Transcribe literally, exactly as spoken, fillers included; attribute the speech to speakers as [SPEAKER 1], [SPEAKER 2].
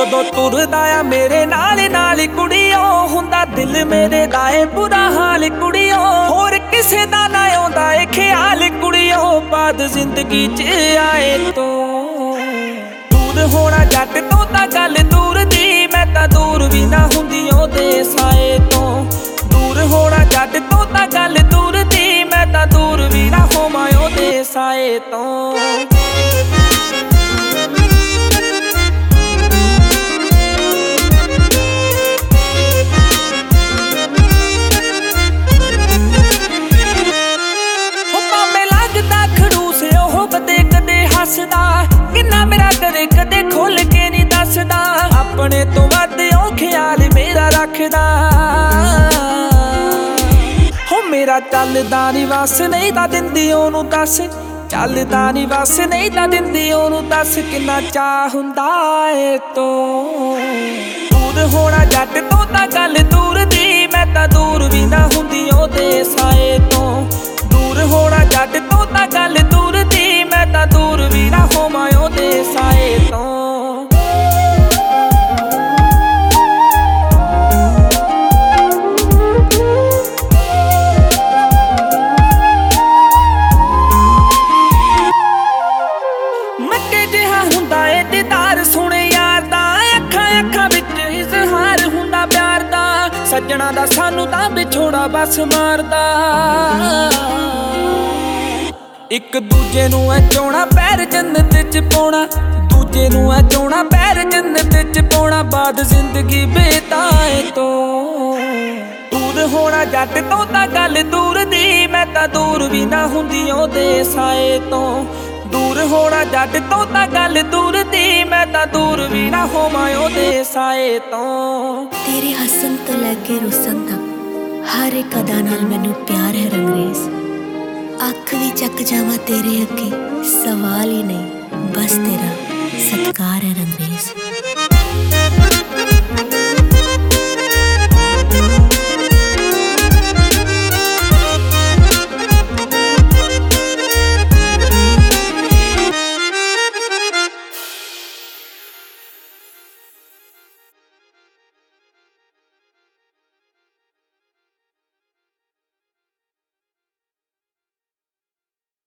[SPEAKER 1] ਜਦੋਂ ਤੁਰਦਾ ਆ ਮੇਰੇ ਨਾਲ ਨਾਲ ਕੁੜੀਓ, ਹੁੰਦਾ ਦਿਲ ਮੇਰੇ ਦਾ ਏ ਬੁਰਾ ਹਾਲ ਕੁੜੀਓ। ਹੋਰ ਕਿਸੇ ਦਾ ਨਾ ਆਉਂਦਾ ਏ ਖਿਆਲ ਕੁੜੀਓ, ਬਾਦ ਜ਼ਿੰਦਗੀ 'ਚ ਆਏ ਤੋਂ। ਦੂਰ ਹੋਣਾ ਜੱਟ ਤੋਂ ਤਾਂ ਗੱਲ ਦੂਰ ਦੀ, ਮੈਂ ਤਾਂ ਦੂਰ ਵੀ ਨਾ ਹੁੰਦੀ ਉਹਦੇ ਸਾਏ ਤੋਂ। ਦੂਰ ਹੋਣਾ ਜੱਟ ਤੋਂ ਤਾਂ ਗੱਲ ਦੂਰ ਦੀ, ਮੈਂ ਤਾਂ ਦੂਰ ਵੀ ਨਾ ਹੋਵਾਂ ਉਹਦੇ ਸਾਏ ਤੋਂ। ਕਿੰਨਾ ਮੇਰਾ ਕਦੇ ਕਦੇ ਖੁੱਲ ਕੇ ਨਹੀਂ ਦੱਸਦਾ, ਆਪਣੇ ਤੋਂ ਵੱਧ ਉਹ ਖਿਆਲ ਮੇਰਾ ਰੱਖਦਾ। ਹੋ ਮੇਰਾ ਚੱਲਦਾ ਨੀ ਵਸ, ਨਹੀਂ ਤਾਂ ਦਿੰਦੀ ਉਹਨੂੰ ਦੱਸ। ਚੱਲਦਾ ਨੀ ਵਸ, ਨਹੀਂ ਤਾਂ ਦਿੰਦੀ ਉਹਨੂੰ ਦੱਸ। ਕਿੰਨਾ ਚਾਹ ਹੁੰਦਾ ਏ ਤੋਂ। ਦੂਰ ਹੋਣਾ ਜੱਟ ਤੋਂ ਤਾਂ ਗੱਲ ਦੂਰ ਦੀ, ਮੈਂ ਤਾਂ ਦੂਰ ਵੀ ਨਾ ਹੁੰਦੀ ਉਹਦੇ ਸਾਏ ਤੋਂ। ਦੂਰ ਹੋਣਾ ਜੱਟ ਤੋਂ ਤਾਂ ਗੱਲ ਦੂਰ ਦੀ, ਮੈਂ ਤਾਂ ਦੂਰ ਵੀ ਨਾ ਹੋਵਾਂ ਉਹਦੇ ਸਾਏ ਤੋਂ। ਮੱਕੇ ਜਿਹਾ ਹੁੰਦਾ ਏ ਦੀਦਾਰ ਸੋਹਣੇ ਯਾਰ ਦਾ, ਅੱਖਾਂ ਅੱਖਾਂ ਵਿੱਚ ਇਜ਼ਹਾਰ ਹੁੰਦਾ ਪਿਆਰ ਦਾ। ਸੱਜਣਾ ਦਾ ਸਾਨੂੰ ਤਾਂ ਵਿਛੋੜਾ ਬਸ ਮਾਰਦਾ। ਇੱਕ ਦੂਜੇ ਨੂੰ ਐ ਚਾਹੁਣਾ ਪੈਰ ਜੰਨਤ 'ਚ ਪਾਉਣਾ, ਦੂਜੇ ਨੂੰ ਐ ਚਾਹੁਣਾ ਪੈਰ ਜੰਨਤ 'ਚ ਪਾਉਣਾ। ਬਾਦ ਜ਼ਿੰਦਗੀ ਬੇਤਾਏ ਤੋਂ। ਦੂਰ ਹੋਣਾ ਜੱਟ ਤੋਂ ਤਾਂ ਗੱਲ ਦੂਰ ਦੀ, ਮੈਂ ਤਾਂ ਦੂਰ ਵੀ ਨਾ ਹੁੰਦੀ ਉਹਦੇ ਸਾਏ ਤੋਂ। ਦੂਰ ਹੋਣਾ ਜੱਟ ਤੋਂ ਤਾਂ ਗੱਲ ਦੂਰ ਦੀ, ਮੈਂ ਤਾਂ ਦੂਰ ਵੀ ਨਾ ਹੋਵਾਂ ਉਹਦੇ ਸਾਏ ਤੋਂ।
[SPEAKER 2] ਤੇਰੇ ਹੱਸਣ ਤੋਂ ਲੈ ਕੇ ਰੁੱਸਣ ਤੱਕ ਹਰ ਇੱਕ ਅਦਾ ਨਾਲ ਮੈਨੂੰ ਪਿਆਰ ਹੈ ਰੰਗਰੇਜ਼। ਅੱਖ ਵੀ ਚੱਕ ਜਾਵਾਂ ਤੇਰੇ ਅੱਗੇ ਸਵਾਲ ਹੀ ਨਹੀਂ, ਬਸ ਤੇਰਾ ਸਤਿਕਾਰ ਹੈ ਰੰਗਰੇਜ਼।